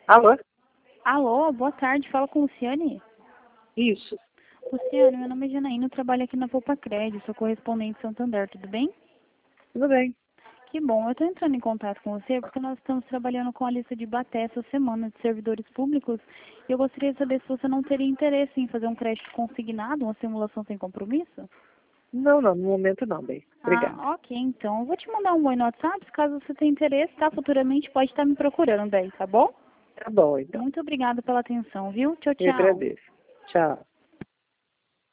Alô? Alô, boa tarde, fala com o Luciane. Isso. Luciane, meu nome é Janaína, eu trabalho aqui na Poupa Crédito, sou correspondente Santander, tudo bem? Tudo bem. Que bom, eu estou entrando em contato com você porque nós estamos trabalhando com a lista de Baté essa semana de servidores públicos e eu gostaria de saber se você não teria interesse em fazer um crédito consignado, uma simulação sem compromisso? Não, no momento não, bem. Obrigada. Ah, ok, então. Eu vou te mandar um oi no WhatsApp, caso você tenha interesse, tá? Futuramente pode estar me procurando aí, tá bom? Tá bom, então. Muito obrigada pela atenção, viu? Tchau, Eu tchau. agradeço. Tchau.